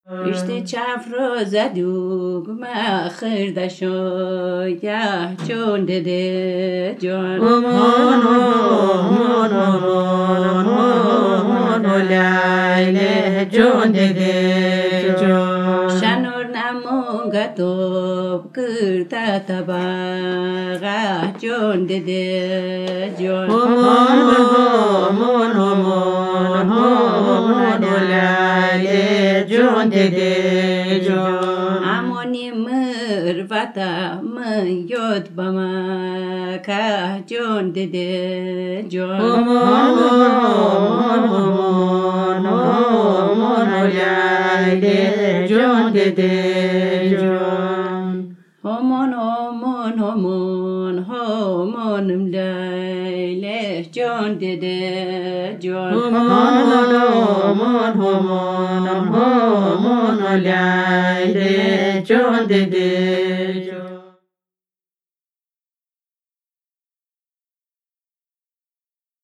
İşte çafroza dugma hırda şoya çon dede con. Aman aman aman aman olayle con dede con. Şanur namunga top kırta tabağa con dede con. Aman aman aman aman olayle con dede con. Amoni mırvata mı yot bama ka con dede con. Aman aman aman aman olayle con dede con. Homon homon homon homonum layle con dede con. Aman aman aman aman olayle con dede